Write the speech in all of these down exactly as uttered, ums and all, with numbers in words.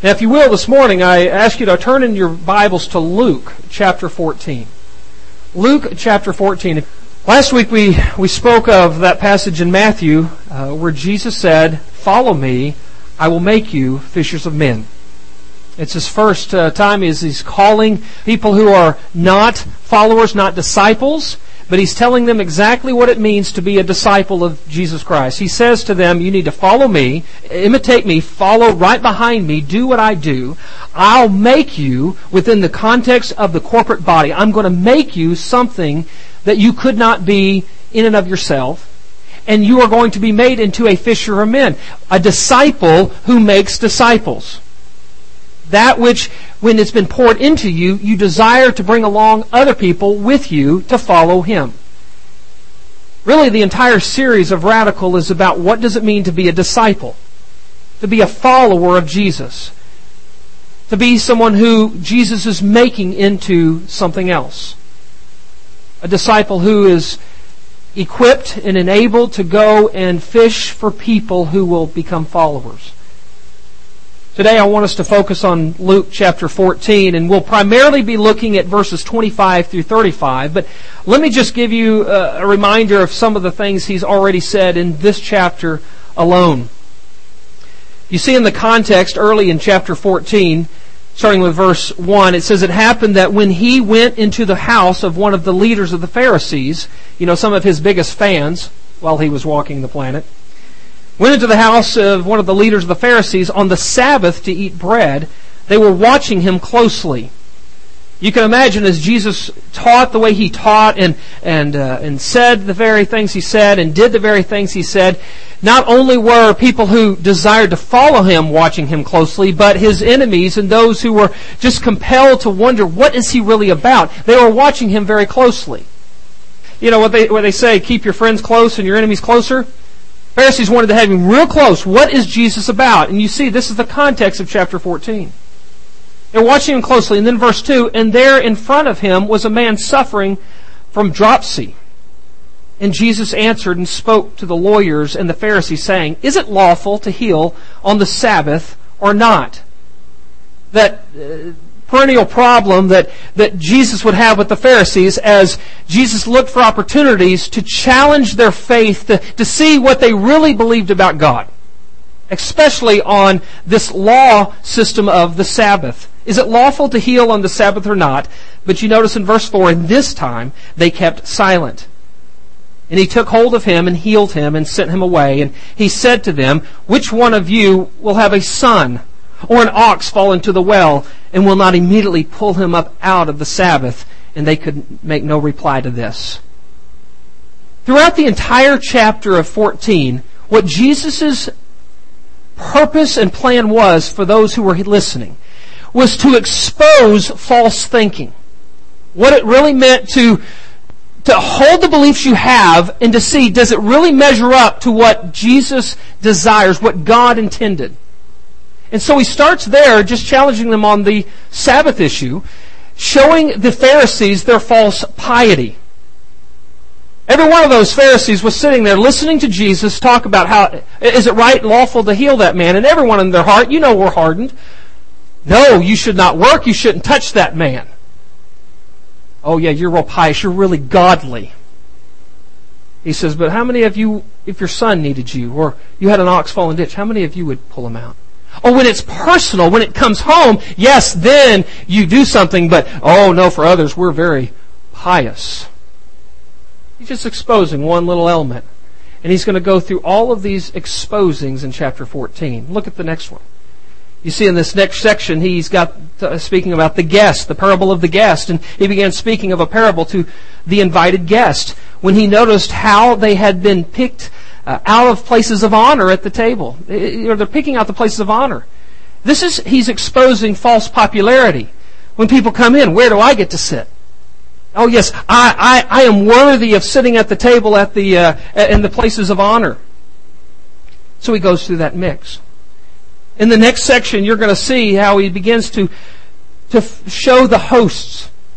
Now, if you will, this morning, I ask you to turn in your Bibles to Luke chapter fourteen. Luke chapter fourteen. Last week we, we spoke of that passage in Matthew uh, where Jesus said, "Follow me, I will make you fishers of men." It's his first uh, time as he's calling people who are not followers, not disciples, but he's telling them exactly what it means to be a disciple of Jesus Christ. He says to them, you need to follow me, imitate me, follow right behind me, do what I do. I'll make you, within the context of the corporate body, I'm going to make you something that you could not be in and of yourself. And you are going to be made into a fisher of men, a disciple who makes disciples. That which, when it's been poured into you, you desire to bring along other people with you to follow Him. Really, the entire series of Radical is about what does it mean to be a disciple, to be a follower of Jesus, to be someone who Jesus is making into something else. A disciple who is equipped and enabled to go and fish for people who will become followers. Today I want us to focus on Luke chapter fourteen, and we'll primarily be looking at verses twenty-five through thirty-five, but let me just give you a reminder of some of the things he's already said in this chapter alone. You see in the context early in chapter fourteen, starting with verse one, it says, "It happened that when he went into the house of one of the leaders of the Pharisees," you know, some of his biggest fans while he was walking the planet, went into the house of one of the leaders of the Pharisees on the Sabbath to eat bread, they were watching him closely. You can imagine as Jesus taught the way he taught and and uh, and said the very things he said and did the very things he said, not only were people who desired to follow him watching him closely, but his enemies and those who were just compelled to wonder, what is he really about? They were watching him very closely. You know what they what they say, keep your friends close and your enemies closer? Pharisees wanted to have him real close. What is Jesus about? And you see, this is the context of chapter fourteen. They're watching him closely. And then verse two, "And there in front of him was a man suffering from dropsy. And Jesus answered and spoke to the lawyers and the Pharisees, saying, Is it lawful to heal on the Sabbath or not?" That uh, perennial problem that, that Jesus would have with the Pharisees as Jesus looked for opportunities to challenge their faith, to, to see what they really believed about God, especially on this law system of the Sabbath. Is it lawful to heal on the Sabbath or not? But you notice in verse four, "And this time they kept silent. And he took hold of him and healed him and sent him away. And he said to them, Which one of you will have a son or an ox fall into the well and will not immediately pull him up out of the Sabbath?" And they could make no reply to this. Throughout the entire chapter of fourteen, what Jesus' purpose and plan was for those who were listening was to expose false thinking. What it really meant to to hold the beliefs you have and to see, does it really measure up to what Jesus desires, what God intended? And so he starts there, just challenging them on the Sabbath issue, showing the Pharisees their false piety. Every one of those Pharisees was sitting there listening to Jesus talk about how, is it right and lawful to heal that man? And everyone in their heart, you know we're hardened. No, you should not work, you shouldn't touch that man. Oh yeah, you're real pious, you're really godly. He says, but how many of you, if your son needed you, or you had an ox fall in a ditch, how many of you would pull him out? Oh, when it's personal, when it comes home, yes, then you do something, but oh no, for others, we're very pious. He's just exposing one little element. And he's going to go through all of these exposings in chapter fourteen. Look at the next one. You see in this next section, he's got uh, speaking about the guest, the parable of the guest. And he began speaking of a parable to the invited guest when he noticed how they had been picked uh, out of places of honor at the table. Or they're picking out the places of honor. This is, he's exposing false popularity. When people come in, where do I get to sit? Oh yes, I, I, I am worthy of sitting at the table at the uh, in the places of honor. So he goes through that mix. In the next section, you're going to see how he begins to to show the hosts.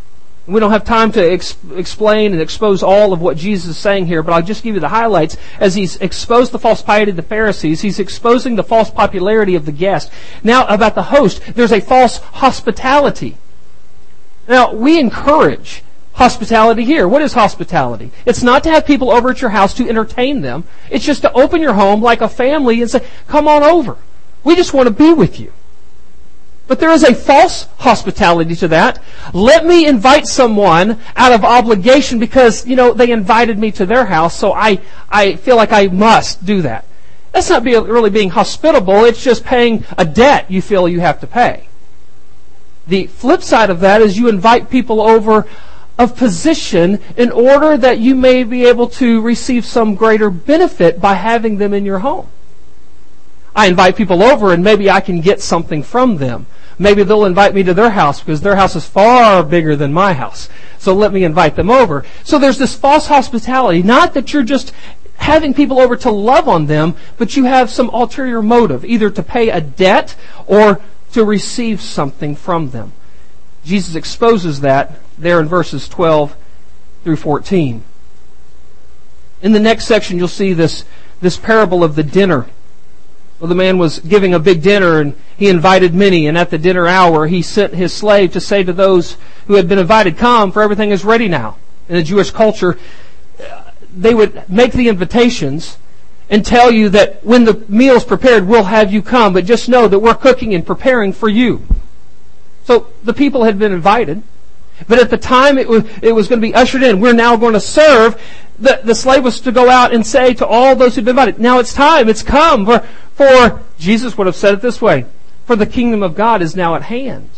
We don't have time to ex- explain and expose all of what Jesus is saying here, but I'll just give you the highlights. As he's exposed the false piety of the Pharisees, he's exposing the false popularity of the guest. Now, about the host, there's a false hospitality. Now, we encourage hospitality here. What is hospitality? It's not to have people over at your house to entertain them. It's just to open your home like a family and say, come on over. We just want to be with you. But there is a false hospitality to that. Let me invite someone out of obligation because, you know, they invited me to their house, so I, I feel like I must do that. That's not be, really being hospitable. It's just paying a debt you feel you have to pay. The flip side of that is you invite people over of position in order that you may be able to receive some greater benefit by having them in your home. I invite people over and maybe I can get something from them. Maybe they'll invite me to their house because their house is far bigger than my house. So let me invite them over. So there's this false hospitality. Not that you're just having people over to love on them, but you have some ulterior motive, either to pay a debt or to receive something from them. Jesus exposes that there in verses twelve through fourteen. In the next section, you'll see this, this parable of the dinner. Well, the man was giving a big dinner and he invited many, and at the dinner hour he sent his slave to say to those who had been invited, come, for everything is ready now. In the Jewish culture, they would make the invitations and tell you that when the meal's prepared, we'll have you come, but just know that we're cooking and preparing for you. So the people had been invited, but at the time it was, it was going to be ushered in, we're now going to serve. The, the slave was to go out and say to all those who'd been invited, now it's time, it's come, for, for, Jesus would have said it this way, for the kingdom of God is now at hand.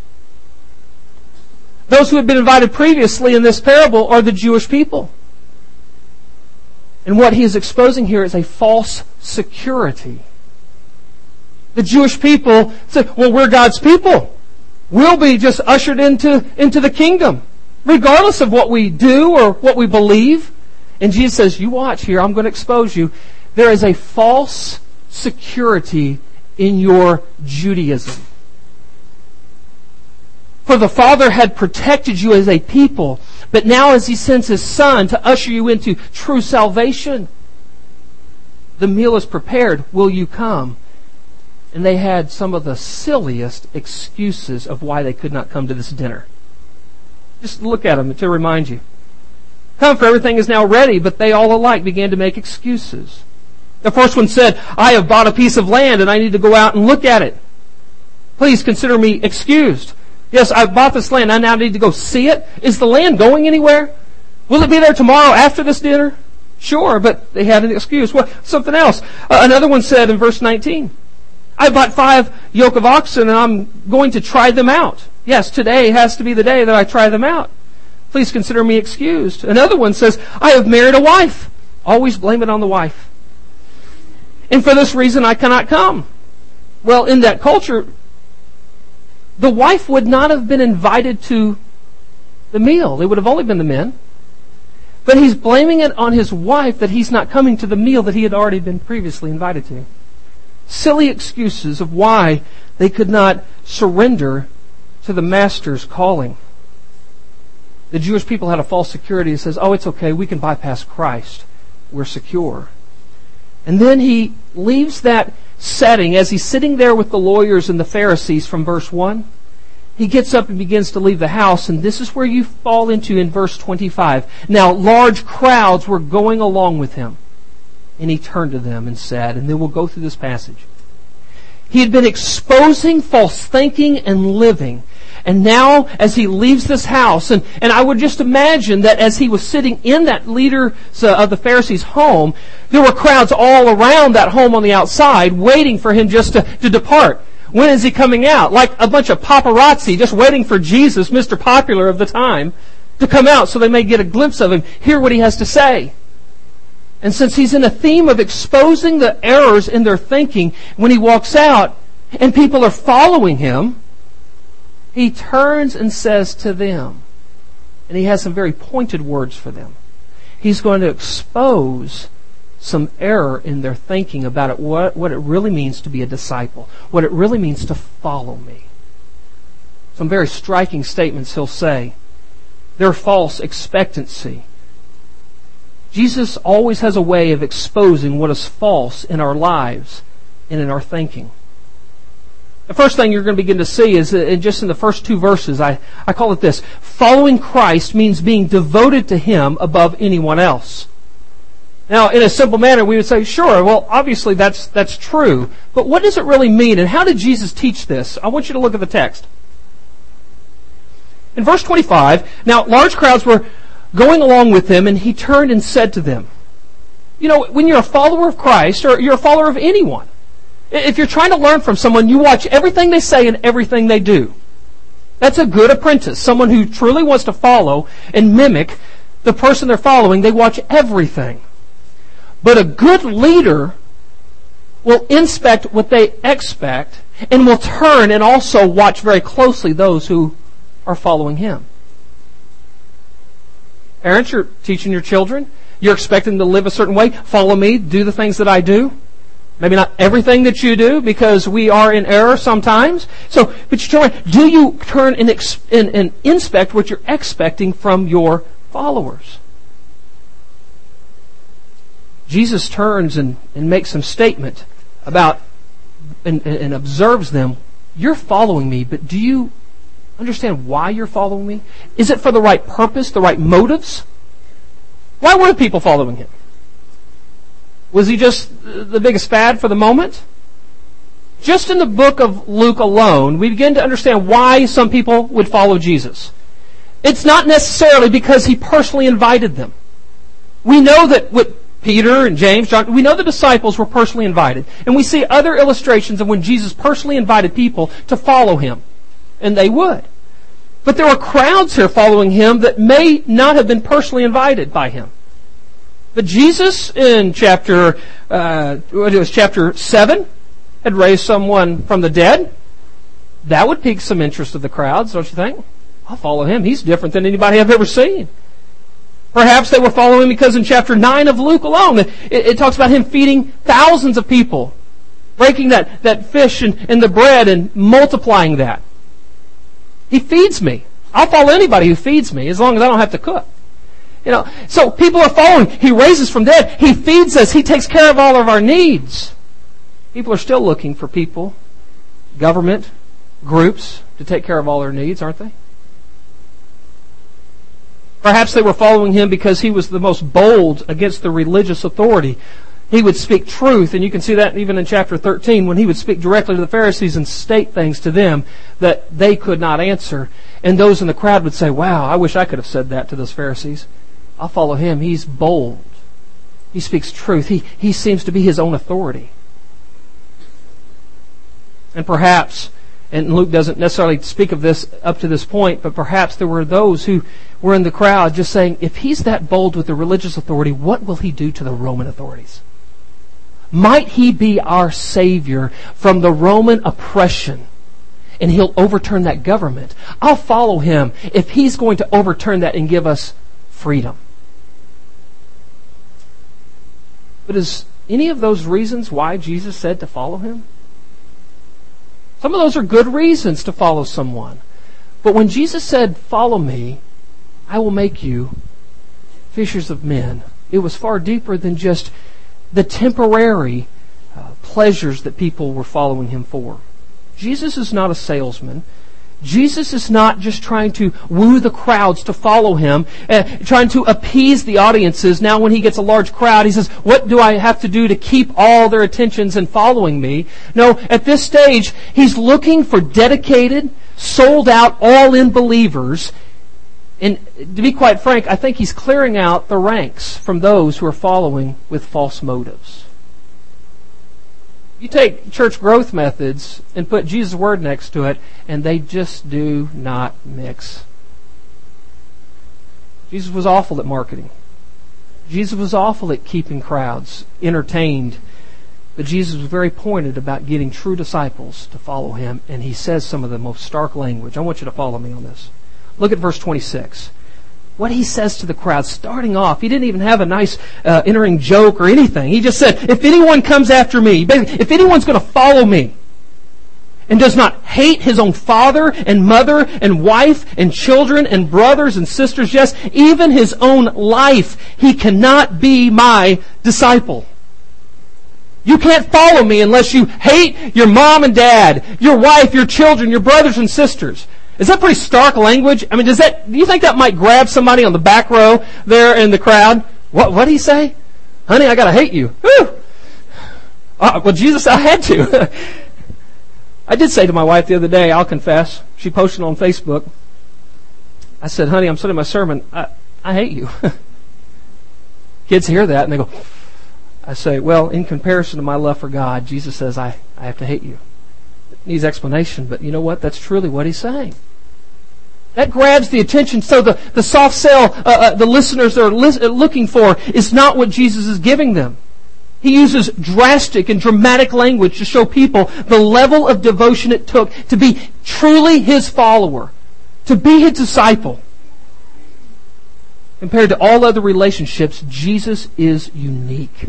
Those who had been invited previously in this parable are the Jewish people. And what he is exposing here is a false security. The Jewish people say, well, we're God's people. We'll be just ushered into, into the kingdom, regardless of what we do or what we believe. And Jesus says, you watch here, I'm going to expose you. There is a false security in your Judaism. For the Father had protected you as a people, but now as He sends His Son to usher you into true salvation, the meal is prepared. Will you come? And they had some of the silliest excuses of why they could not come to this dinner. Just look at them to remind you. Come, for everything is now ready, but they all alike began to make excuses. The first one said, I have bought a piece of land and I need to go out and look at it. Please consider me excused. Yes, I bought this land. I now need to go see it. Is the land going anywhere? Will it be there tomorrow after this dinner? Sure, but they had an excuse. Well, something else. Uh, another one said in verse nineteen, I bought five yoke of oxen and I'm going to try them out. Yes, today has to be the day that I try them out. Please consider me excused. Another one says, I have married a wife. Always blame it on the wife. And for this reason I cannot come. Well, in that culture, the wife would not have been invited to the meal. It would have only been the men. But he's blaming it on his wife that he's not coming to the meal that he had already been previously invited to. Silly excuses of why they could not surrender to the Master's calling. The Jewish people had a false security that says, oh, it's okay, we can bypass Christ. We're secure. And then he leaves that setting as he's sitting there with the lawyers and the Pharisees from verse one. He gets up and begins to leave the house, and this is where you fall into in verse twenty-five. Now large crowds were going along with him. And he turned to them and said, and then we'll go through this passage. He had been exposing false thinking and living. And now, as he leaves this house, and, and I would just imagine that as he was sitting in that leader of the Pharisees' home, there were crowds all around that home on the outside waiting for him just to, to depart. When is he coming out? Like a bunch of paparazzi just waiting for Jesus, Mister Popular of the time, to come out so they may get a glimpse of him, hear what he has to say. And since he's in a theme of exposing the errors in their thinking, when he walks out and people are following him, he turns and says to them, and he has some very pointed words for them. He's going to expose some error in their thinking about it, what, what it really means to be a disciple, what it really means to follow me. Some very striking statements he'll say. their false expectancy. Jesus always has a way of exposing what is false in our lives and in our thinking. The first thing you're going to begin to see is in just in the first two verses, I, I call it this. Following Christ means being devoted to Him above anyone else. Now, in a simple manner, we would say, sure, well, obviously that's that's true. But what does it really mean, and how did Jesus teach this? I want you to look at the text. In verse twenty-five, now large crowds were going along with Him, and He turned and said to them, you know, when you're a follower of Christ, or you're a follower of anyone, if you're trying to learn from someone, you watch everything they say and everything they do. That's a good apprentice, someone who truly wants to follow and mimic the person they're following. They watch everything. But a good leader will inspect what they expect and will turn and also watch very closely those who are following him. Parents, you're teaching your children. You're expecting them to live a certain way. Follow me. Do the things that I do. Maybe not everything that you do, because we are in error sometimes. So, but you turn, do you turn and, ex, and, and inspect what you're expecting from your followers? Jesus turns and, and makes some statement about and, and observes them. You're following me, but do you understand why you're following me? Is it for the right purpose, the right motives? Why were the people following him? Was he just the biggest fad for the moment? Just in the book of Luke alone, we begin to understand why some people would follow Jesus. It's not necessarily because he personally invited them. We know that with Peter and James, John, we know the disciples were personally invited. And we see other illustrations of when Jesus personally invited people to follow him. And they would. But there were crowds here following him that may not have been personally invited by him. But Jesus, in chapter, uh, what it was, chapter seven, had raised someone from the dead. That would pique some interest of the crowds, don't you think? I'll follow him. He's different than anybody I've ever seen. Perhaps they were following him because in chapter nine of Luke alone, it, it talks about him feeding thousands of people, breaking that, that fish and, and the bread and multiplying that. He feeds me. I'll follow anybody who feeds me as long as I don't have to cook. You know, so people are following. He raises from dead. He feeds us. He takes care of all of our needs. People are still looking for people, government, groups to take care of all their needs, aren't they? Perhaps they were following him because he was the most bold against the religious authority. He would speak truth, and you can see that even in chapter thirteen, when he would speak directly to the Pharisees and state things to them that they could not answer. And those in the crowd would say, wow, I wish I could have said that to those Pharisees. I'll follow him. He's bold. He speaks truth. He, he seems to be his own authority. And perhaps, and Luke doesn't necessarily speak of this up to this point, but perhaps there were those who were in the crowd just saying, if he's that bold with the religious authority, what will he do to the Roman authorities? Might he be our Savior from the Roman oppression, and he'll overturn that government? I'll follow him if he's going to overturn that and give us freedom. But is any of those reasons why Jesus said to follow him? Some of those are good reasons to follow someone. But when Jesus said, follow me, I will make you fishers of men, it was far deeper than just the temporary uh, pleasures that people were following him for. Jesus is not a salesman. Jesus is not just trying to woo the crowds to follow him, uh, trying to appease the audiences. Now when he gets a large crowd, he says, what do I have to do to keep all their attentions and following me? No, at this stage, he's looking for dedicated, sold out, all-in believers. And to be quite frank, I think he's clearing out the ranks from those who are following with false motives. You take church growth methods and put Jesus' word next to it, and they just do not mix. Jesus was awful at marketing. Jesus was awful at keeping crowds entertained. But Jesus was very pointed about getting true disciples to follow him, and he says some of the most stark language. I want you to follow me on this. Look at verse twenty-six. What he says to the crowd, starting off, he didn't even have a nice uh, entering joke or anything. He just said, if anyone comes after me, if anyone's going to follow me, and does not hate his own father and mother and wife and children and brothers and sisters, yes, even his own life, he cannot be my disciple. You can't follow me unless you hate your mom and dad, your wife, your children, your brothers and sisters. Is that pretty stark language? I mean, does that, do you think that might grab somebody on the back row there in the crowd? What, what did he say? Honey, I gotta hate you. Whew. Uh, well, Jesus, I had to. I did say to my wife the other day, I'll confess, she posted on Facebook, I said, honey, I'm sending my sermon, I, I hate you. Kids hear that and they go, I say, well, in comparison to my love for God, Jesus says I, I have to hate you. It needs explanation, but you know what? That's truly what he's saying. That grabs the attention. So the, the soft sell, uh, uh, the listeners are lis- looking for is not what Jesus is giving them. He uses drastic and dramatic language to show people the level of devotion it took to be truly his follower, to be his disciple. Compared to all other relationships, Jesus is unique.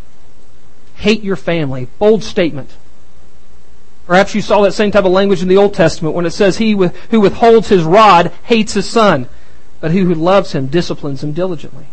Hate your family. Bold statement. Perhaps you saw that same type of language in the Old Testament when it says, he who withholds his rod hates his son, but he who loves him disciplines him diligently.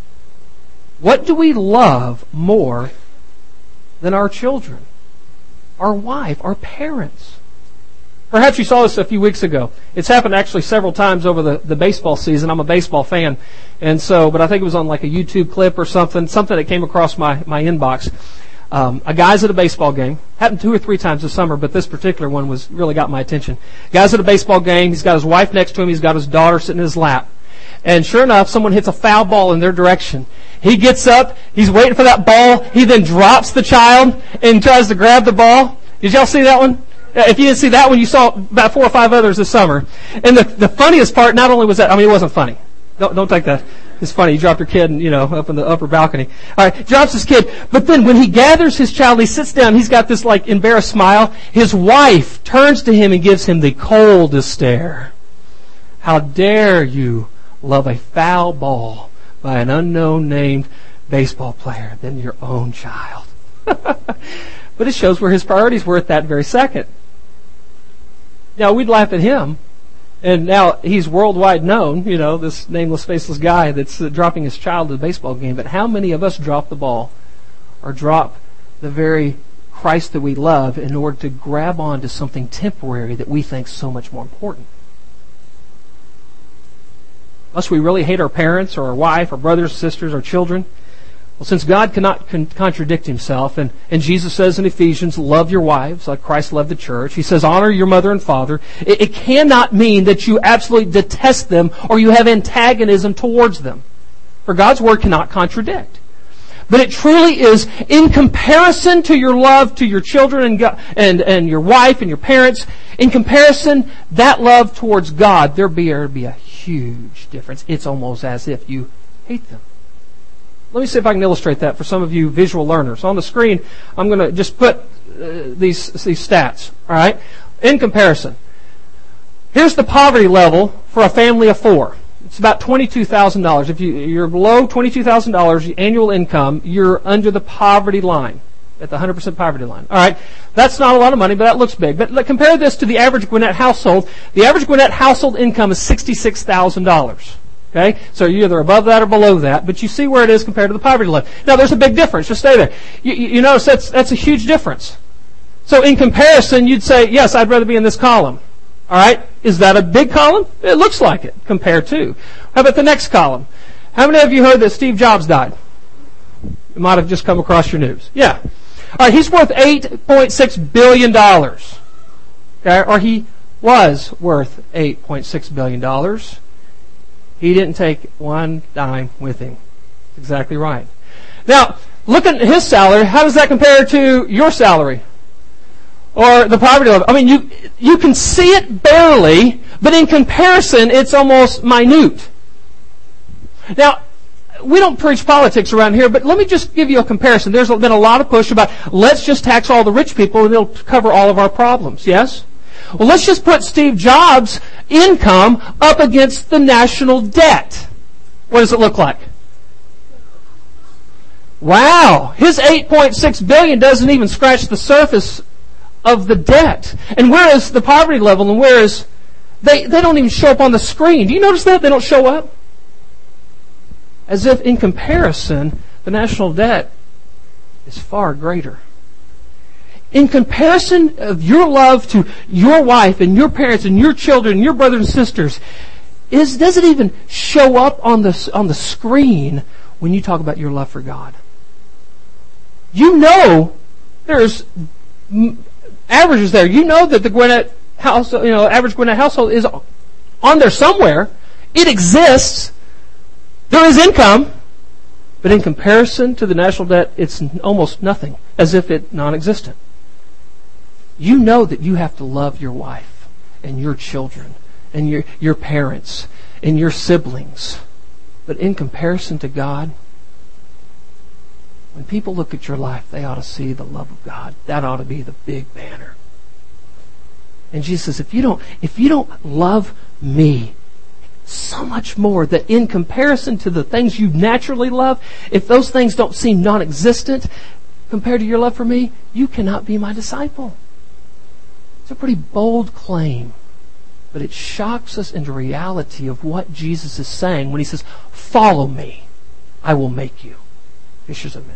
What do we love more than our children, our wife, our parents? Perhaps you saw this a few weeks ago. It's happened actually several times over the, the baseball season. I'm a baseball fan. And so, but I think it was on like a YouTube clip or something, something that came across my, my inbox. Um, a guy's at a baseball game. Happened two or three times this summer, but this particular one was really got my attention. Guy's at a baseball game. He's got his wife next to him. He's got his daughter sitting in his lap. And sure enough, someone hits a foul ball in their direction. He gets up. He's waiting for that ball. He then drops the child and tries to grab the ball. Did y'all see that one? If you didn't see that one, you saw about four or five others this summer. And the, the funniest part, not only was that, I mean, it wasn't funny. Don't, don't take that. It's funny. You dropped your kid, you know, up in the upper balcony. All right, drops his kid. But then when he gathers his child, he sits down. He's got this like embarrassed smile. His wife turns to him and gives him the coldest stare. How dare you love a foul ball by an unknown named baseball player than your own child? But it shows where his priorities were at that very second. Now, we'd laugh at him. And now he's worldwide known, you know, this nameless, faceless guy that's uh, dropping his child at a baseball game. But how many of us drop the ball or drop the very Christ that we love in order to grab on to something temporary that we think is so much more important? Must we really hate our parents or our wife, our brothers, sisters, our children? Well, since God cannot con- contradict himself, and, and Jesus says in Ephesians, love your wives like Christ loved the church. He says, honor your mother and father. It, it cannot mean that you absolutely detest them or you have antagonism towards them. For God's word cannot contradict. But it truly is, in comparison to your love to your children and, God, and, and your wife and your parents, in comparison, that love towards God, there be, there be a huge difference. It's almost as if you hate them. Let me see if I can illustrate that for some of you visual learners. On the screen, I'm going to just put uh, these, these stats. All right? In comparison, here's the poverty level for a family of four. It's about twenty-two thousand dollars. If you, you're below twenty-two thousand dollars annual income, you're under the poverty line, at the one hundred percent poverty line. All right? That's not a lot of money, but that looks big. But compare this to the average Gwinnett household. The average Gwinnett household income is sixty-six thousand dollars. Okay? So you're either above that or below that, but you see where it is compared to the poverty level. Now, there's a big difference. Just stay there. You, you notice that's, that's a huge difference. So in comparison, you'd say, yes, I'd rather be in this column. All right? Is that a big column? It looks like it, compared to. How about the next column? How many of you heard that Steve Jobs died? You might have just come across your news. Yeah. All right, he's worth eight point six billion dollars. Okay? Or he was worth eight point six billion dollars. He didn't take one dime with him. Exactly right. Now, look at his salary. How does that compare to your salary? Or the poverty level? I mean, you you can see it barely, but in comparison, it's almost minute. Now, we don't preach politics around here, but let me just give you a comparison. There's been a lot of push about, let's just tax all the rich people and it'll cover all of our problems. Yes? Well, let's just put Steve Jobs' income up against the national debt. What does it look like? Wow! His eight point six billion dollars doesn't even scratch the surface of the debt. And whereas the poverty level, and whereas they, they don't even show up on the screen. Do you notice that? They don't show up. As if in comparison, the national debt is far greater. In comparison of your love to your wife and your parents and your children and your brothers and sisters, is does it even show up on the, on the screen when you talk about your love for God? You know there's averages there. You know that the Gwinnett house, you know, average Gwinnett household is on there somewhere. It exists. There is income. But in comparison to the national debt, it's almost nothing, as if it's non-existent. You know that you have to love your wife and your children and your, your parents and your siblings. But in comparison to God, when people look at your life, they ought to see the love of God. That ought to be the big banner. And Jesus says, if you don't, if you don't love me so much more, that in comparison to the things you naturally love, if those things don't seem non-existent compared to your love for me, you cannot be my disciple. It's a pretty bold claim, but it shocks us into reality of what Jesus is saying when He says, follow me, I will make you fishers of men.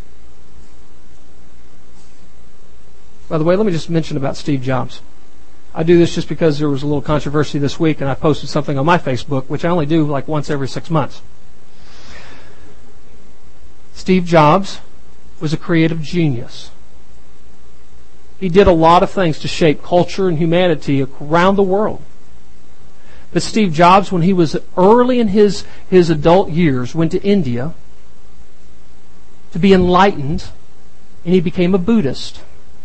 By the way, let me just mention about Steve Jobs. I do this just because there was a little controversy this week and I posted something on my Facebook, which I only do like once every six months. Steve Jobs was a creative genius. He did a lot of things to shape culture and humanity around the world. But Steve Jobs, when he was early in his, his adult years, went to India to be enlightened, and he became a Buddhist.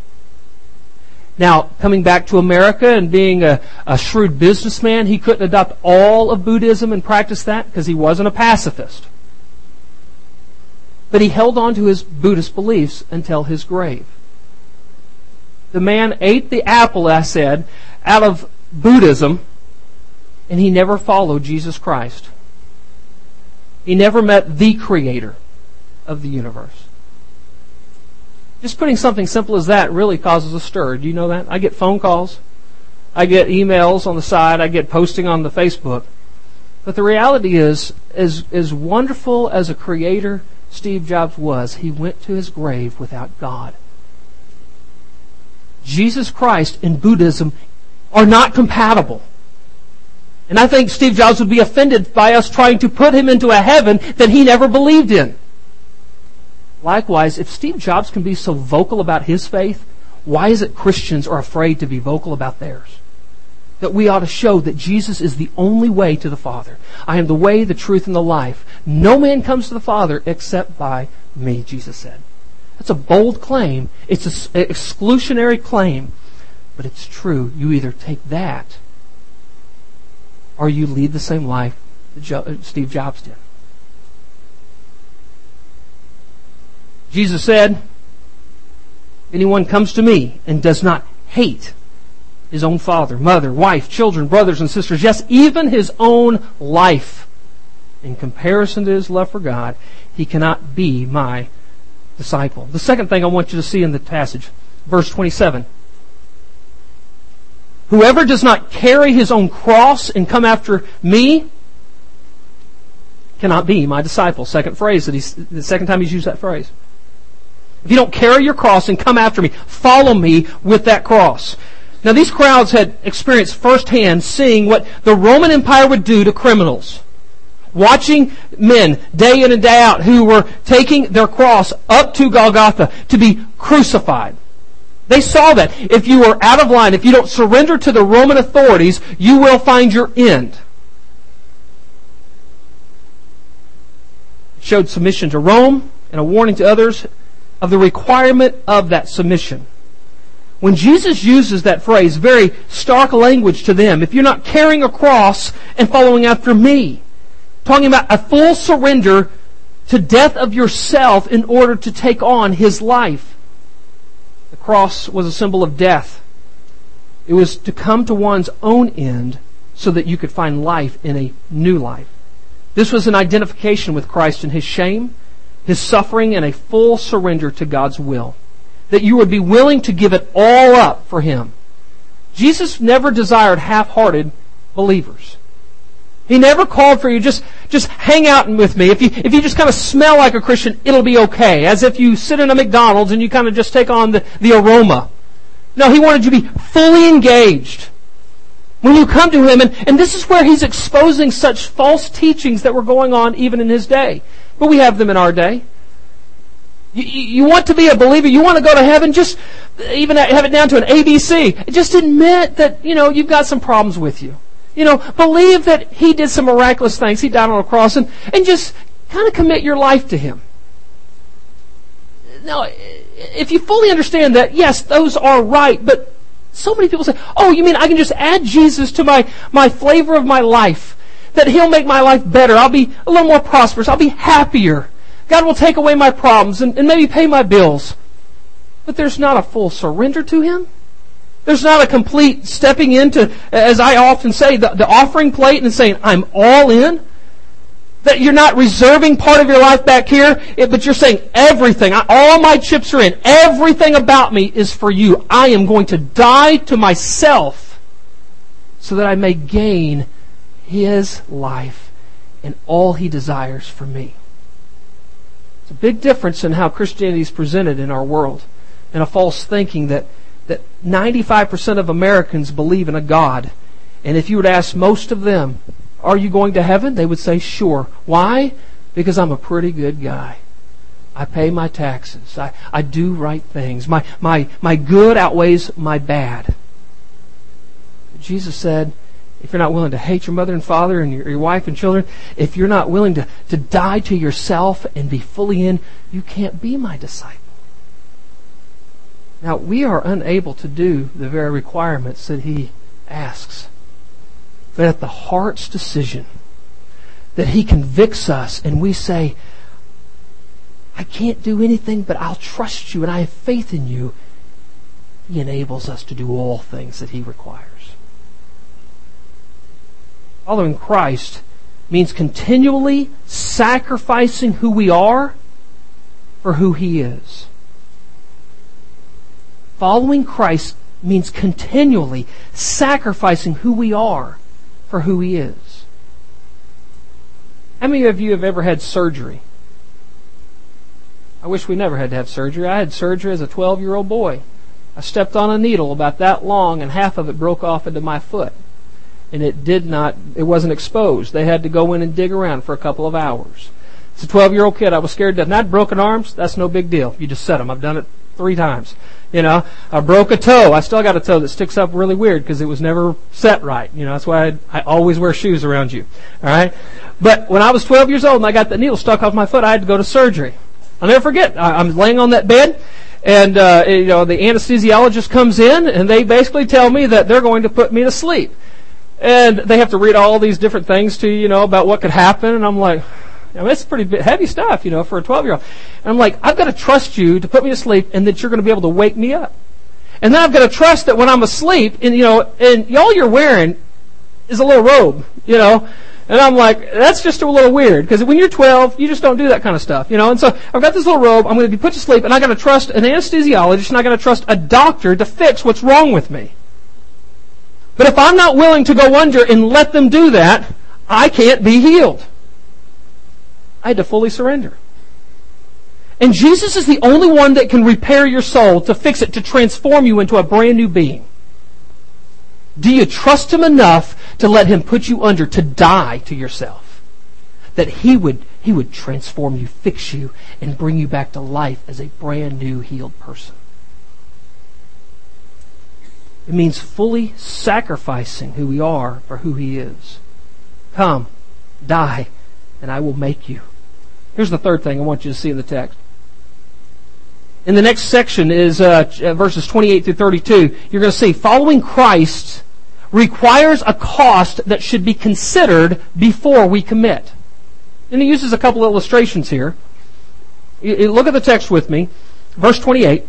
Now, coming back to America and being a, a shrewd businessman, he couldn't adopt all of Buddhism and practice that because he wasn't a pacifist. But he held on to his Buddhist beliefs until his grave. The man ate the apple, I said, out of Buddhism, and he never followed Jesus Christ. He never met the Creator of the universe. Just putting something simple as that really causes a stir. Do you know that? I get phone calls. I get emails on the side. I get posting on the Facebook. But the reality is, as, as wonderful as a creator Steve Jobs was, he went to his grave without God. Jesus Christ and Buddhism are not compatible. And I think Steve Jobs would be offended by us trying to put him into a heaven that he never believed in. Likewise, if Steve Jobs can be so vocal about his faith, why is it Christians are afraid to be vocal about theirs? That we ought to show that Jesus is the only way to the Father. I am the way, the truth, and the life. No man comes to the Father except by me, Jesus said. That's a bold claim. It's an exclusionary claim. But it's true. You either take that or you lead the same life that Steve Jobs did. Jesus said, if anyone comes to me and does not hate his own father, mother, wife, children, brothers, and sisters, yes, even his own life, in comparison to his love for God, he cannot be my disciple. The second thing I want you to see in the passage, verse twenty-seven. Whoever does not carry his own cross and come after me cannot be my disciple. Second phrase that he's, the second time he's used that phrase. If you don't carry your cross and come after me, follow me with that cross. Now these crowds had experienced firsthand seeing what the Roman Empire would do to criminals. Watching men day in and day out who were taking their cross up to Golgotha to be crucified. They saw that if you are out of line, if you don't surrender to the Roman authorities, you will find your end. It showed submission to Rome and a warning to others of the requirement of that submission. When Jesus uses that phrase, very stark language to them, if you're not carrying a cross and following after me, talking about a full surrender to death of yourself in order to take on His life. The cross was a symbol of death. It was to come to one's own end so that you could find life in a new life. This was an identification with Christ and His shame, His suffering, and a full surrender to God's will. that you would be willing to give it all up for Him. Jesus never desired half-hearted believers. He never called for you, just, just hang out with me. If you, if you just kind of smell like a Christian, it'll be okay. As if you sit in a McDonald's and you kind of just take on the, the aroma. No, He wanted you to be fully engaged. When you come to Him, and, and this is where He's exposing such false teachings that were going on even in His day. But we have them in our day. You, you want to be a believer, you want to go to heaven, just even have it down to an A B C. Just admit that, you know, you've got some problems with you. You know, believe that He did some miraculous things. He died on a cross, and, and just kind of commit your life to Him. Now, if you fully understand that, yes, those are right, but so many people say, oh, you mean I can just add Jesus to my, my flavor of my life? That He'll make my life better. I'll be a little more prosperous. I'll be happier. God will take away my problems and, and maybe pay my bills. But there's not a full surrender to Him. There's not a complete stepping into, as I often say, the, the offering plate and saying, I'm all in. That you're not reserving part of your life back here, but you're saying everything, all my chips are in. Everything about me is for You. I am going to die to myself so that I may gain His life and all He desires for me. It's a big difference in how Christianity is presented in our world, and a false thinking that that ninety-five percent of Americans believe in a God. And if you would ask most of them, are you going to heaven? They would say, sure. Why? Because I'm a pretty good guy. I pay my taxes. I, I do right things. My, my, my good outweighs my bad. But Jesus said, if you're not willing to hate your mother and father and your, your wife and children, if you're not willing to, to die to yourself and be fully in, you can't be my disciple. Now, we are unable to do the very requirements that He asks. But at the heart's decision, that He convicts us and we say, I can't do anything, but I'll trust You and I have faith in You, He enables us to do all things that He requires. Following Christ means continually sacrificing who we are for who He is. Following Christ means continually sacrificing who we are for who He is. How many of you have ever had surgery? I wish we never had to have surgery. I had surgery as a twelve-year-old boy. I stepped on a needle about that long and half of it broke off into my foot. And it did not, it wasn't exposed. They had to go in and dig around for a couple of hours. As a twelve-year-old kid, I was scared to death. Not broken arms, that's no big deal. You just set them. I've done it three times. You know, I broke a toe. I still got a toe that sticks up really weird because it was never set right. You know, that's why I, I always wear shoes around you. All right? But when I was twelve years old and I got the needle stuck off my foot, I had to go to surgery. I'll never forget. I, I'm laying on that bed, and uh, you know, the anesthesiologist comes in, and they basically tell me that they're going to put me to sleep. And they have to read all these different things to you, you know, about what could happen. And I'm like, I mean, it's pretty heavy stuff, you know, for a twelve-year-old. And I'm like, I've got to trust You to put me to sleep and that You're going to be able to wake me up. And then I've got to trust that when I'm asleep, and, you know, and all you're wearing is a little robe, you know. And I'm like, that's just a little weird, because when you're twelve, you just don't do that kind of stuff, you know. And so I've got this little robe, I'm going to be put to sleep, and I've got to trust an anesthesiologist, and I've got to trust a doctor to fix what's wrong with me. But if I'm not willing to go under and let them do that, I can't be healed. I had to fully surrender. And Jesus is the only one that can repair your soul, to fix it, to transform you into a brand new being. Do you trust Him enough to let Him put you under, to die to yourself? That He would, He would transform you, fix you, and bring you back to life as a brand new healed person. It means fully sacrificing who we are for who He is. Come, die, and I will make you. Here's the third thing I want you to see in the text. In the next section is uh, verses twenty-eight through thirty-two. You're going to see, following Christ requires a cost that should be considered before we commit. And he uses a couple illustrations here. You look at the text with me. Verse twenty-eight.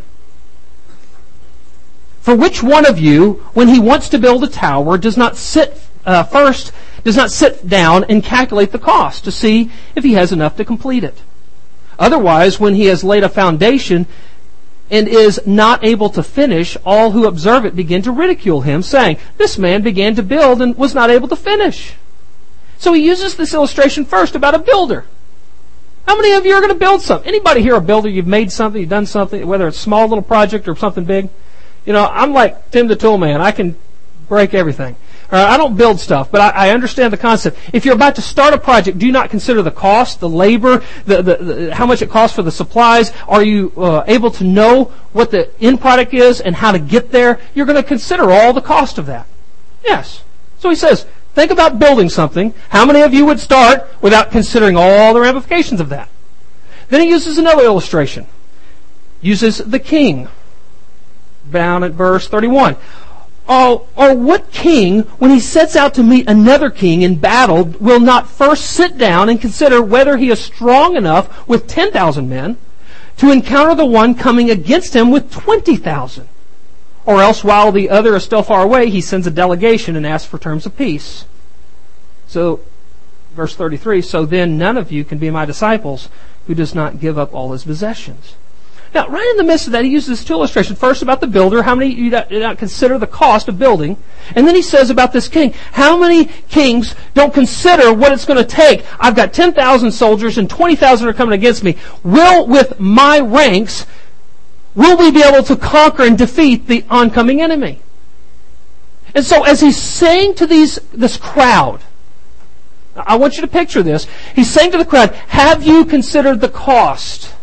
For which one of you, when he wants to build a tower, does not sit uh, first, does not sit down and calculate the cost to see if he has enough to complete it? Otherwise, when he has laid a foundation, and is not able to finish, all who observe it begin to ridicule him, saying, this man began to build and was not able to finish. So he uses this illustration first about a builder. How many of you are going to build something? Anybody here a builder? You've made something, you've done something, whether it's a small little project or something big? You know, I'm like Tim the Tool Man. I can break everything. All right, I don't build stuff, but I, I understand the concept. If you're about to start a project, do you not consider the cost, the labor, the, the, the how much it costs for the supplies? Are you uh, able to know what the end product is and how to get there? You're going to consider all the cost of that. Yes. So he says, think about building something. How many of you would start without considering all the ramifications of that? Then he uses another illustration. Uses the king. Down at verse thirty-one. Oh, or what king, when he sets out to meet another king in battle, will not first sit down and consider whether he is strong enough with ten thousand men to encounter the one coming against him with twenty thousand? Or else, while the other is still far away, he sends a delegation and asks for terms of peace. So, verse thirty-three, so then none of you can be my disciples who does not give up all his possessions. Now, right in the midst of that, he uses this two illustrations. First about the builder, how many of you do not consider the cost of building? And then he says about this king, how many kings don't consider what it's going to take? I've got ten thousand soldiers and twenty thousand are coming against me. Will, with my ranks, will we be able to conquer and defeat the oncoming enemy? And so as he's saying to these this crowd, I want you to picture this. He's saying to the crowd, have you considered the cost?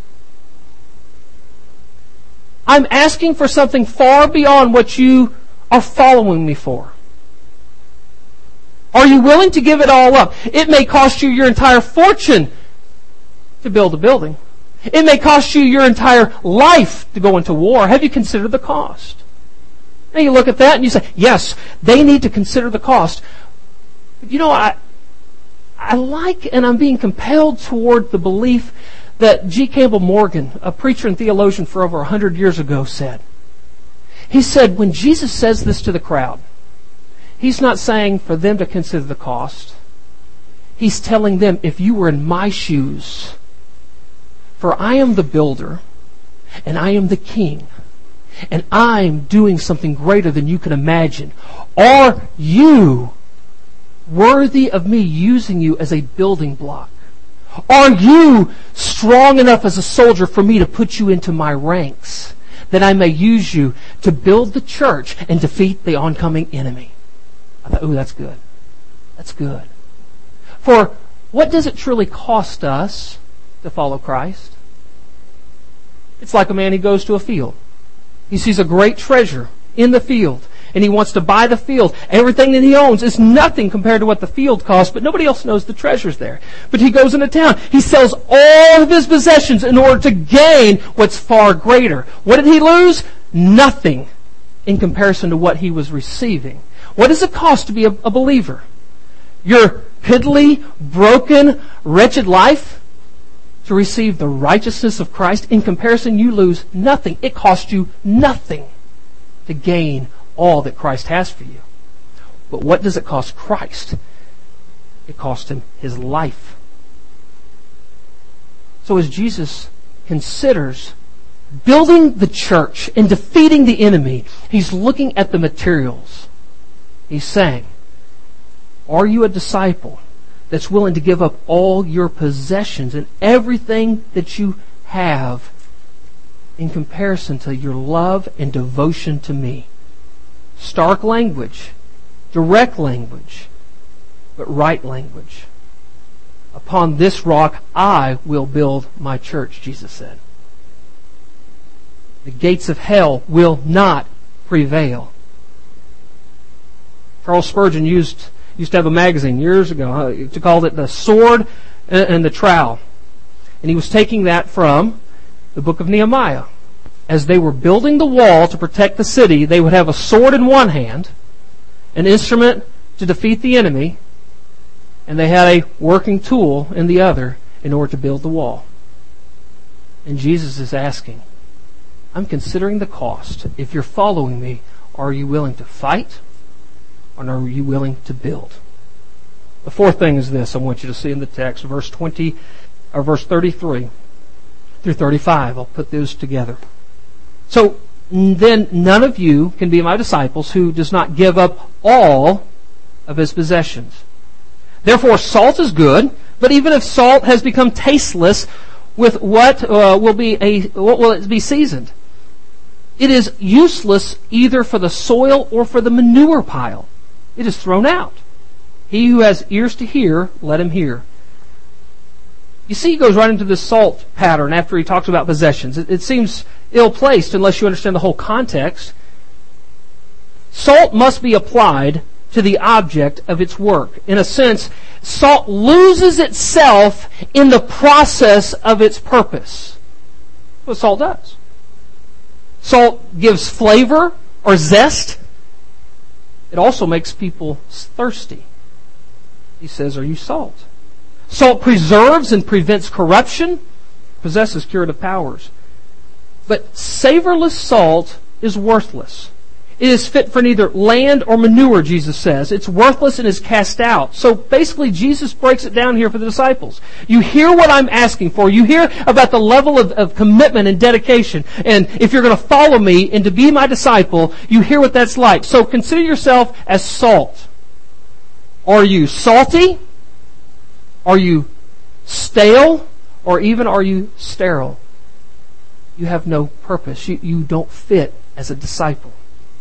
I'm asking for something far beyond what you are following me for. Are you willing to give it all up? It may cost you your entire fortune to build a building. It may cost you your entire life to go into war. Have you considered the cost? Now you look at that and you say, yes, they need to consider the cost. But you know, I, I like and I'm being compelled toward the belief that G. Campbell Morgan, a preacher and theologian for over a hundred years ago, said. He said, when Jesus says this to the crowd, he's not saying for them to consider the cost. He's telling them, if you were in my shoes, for I am the builder, and I am the king, and I'm doing something greater than you can imagine. Are you worthy of me using you as a building block? Are you strong enough as a soldier for me to put you into my ranks, that I may use you to build the church and defeat the oncoming enemy? I thought, ooh, that's good. That's good. For what does it truly cost us to follow Christ? It's like a man who goes to a field. He sees a great treasure in the field, and he wants to buy the field. Everything that he owns is nothing compared to what the field costs, but nobody else knows the treasure's there. But he goes into town. He sells all of his possessions in order to gain what's far greater. What did he lose? Nothing in comparison to what he was receiving. What does it cost to be a, a believer? Your piddly, broken, wretched life? To receive the righteousness of Christ? In comparison, you lose nothing. It costs you nothing to gain all that Christ has for you. But what does it cost Christ? It cost him his life. So as Jesus considers building the church and defeating the enemy, he's looking at the materials. He's saying, are you a disciple that's willing to give up all your possessions and everything that you have in comparison to your love and devotion to me? Stark language, direct language, but right language. Upon this rock I will build my church, Jesus said. The gates of hell will not prevail. Charles Spurgeon used used to have a magazine years ago. Uh, to called it The Sword and the Trowel. And he was taking that from the book of Nehemiah. As they were building the wall to protect the city, they would have a sword in one hand, an instrument to defeat the enemy, and they had a working tool in the other in order to build the wall. And Jesus is asking, I'm considering the cost. If you're following me, are you willing to fight? Or are you willing to build? The fourth thing is this I want you to see in the text, verse twenty or verse thirty-three through thirty-five. I'll put those together. So then none of you can be my disciples who does not give up all of his possessions. Therefore, salt is good, but even if salt has become tasteless, with what uh, will be a what will it be seasoned? It is useless either for the soil or for the manure pile. It is thrown out. He who has ears to hear, let him hear. You see, he goes right into this salt pattern after he talks about possessions. It, it seems ill-placed unless you understand the whole context. Salt must be applied to the object of its work. In a sense, salt loses itself in the process of its purpose. That's what salt does. Salt gives flavor or zest. It also makes people thirsty. He says, are you salt? Salt preserves and prevents corruption, possesses curative powers. But savorless salt is worthless. It is fit for neither land or manure, Jesus says. It's worthless and is cast out. So basically, Jesus breaks it down here for the disciples. You hear what I'm asking for. You hear about the level of, of commitment and dedication. And if you're going to follow me and to be my disciple, you hear what that's like. So consider yourself as salt. Are you salty? Are you stale? Or even are you sterile? You have no purpose. You, you don't fit as a disciple.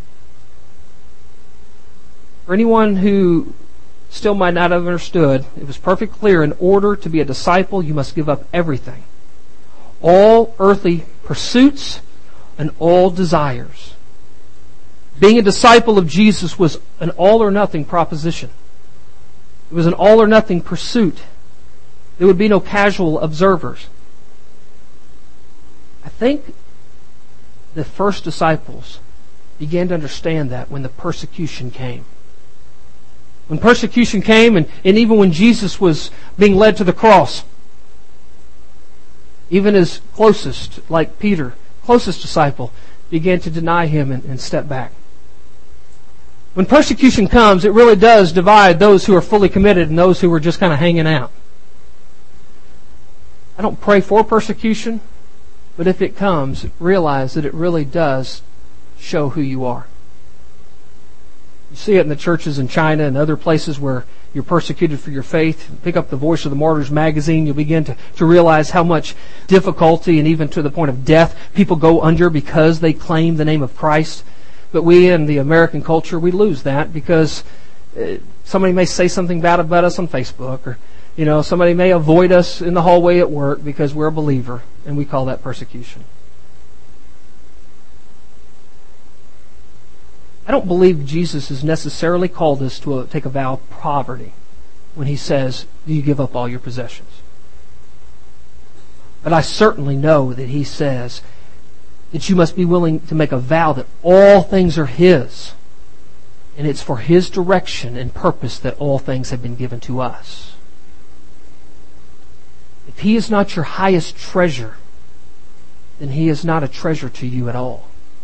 For anyone who still might not have understood, it was perfectly clear, in order to be a disciple, you must give up everything. All earthly pursuits and all desires. Being a disciple of Jesus was an all or nothing proposition. It was an all or nothing pursuit. There would be no casual observers. I think the first disciples began to understand that when the persecution came. When persecution came, and, and even when Jesus was being led to the cross, even his closest, like Peter, closest disciple, began to deny him and, and step back. When persecution comes, it really does divide those who are fully committed and those who are just kind of hanging out. I don't pray for persecution, but if it comes, realize that it really does show who you are. You see it in the churches in China and other places where you're persecuted for your faith. Pick up the Voice of the Martyrs magazine. You'll begin to, to realize how much difficulty and even to the point of death people go under because they claim the name of Christ. But we in the American culture, we lose that because uh, somebody may say something bad about us on Facebook, or you know, somebody may avoid us in the hallway at work because we're a believer, and we call that persecution. I don't believe Jesus has necessarily called us to a, take a vow of poverty when he says, do you give up all your possessions? But I certainly know that he says that you must be willing to make a vow that all things are his. And it's for his direction and purpose that all things have been given to us. If he is not your highest treasure, then he is not a treasure to you at all.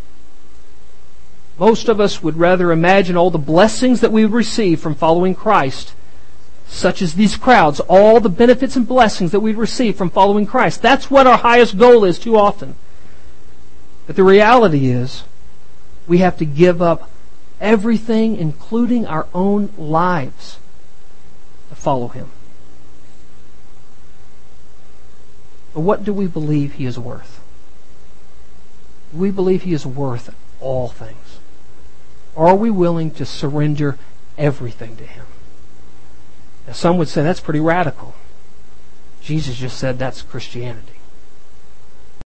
Most of us would rather imagine all the blessings that we would receive from following Christ, such as these crowds, all the benefits and blessings that we'd receive from following Christ. That's what our highest goal is too often. But the reality is, we have to give up everything, including our own lives, to follow him. But what do we believe he is worth? Do we believe he is worth all things? Are we willing to surrender everything to him? Now, some would say that's pretty radical. Jesus just said that's Christianity.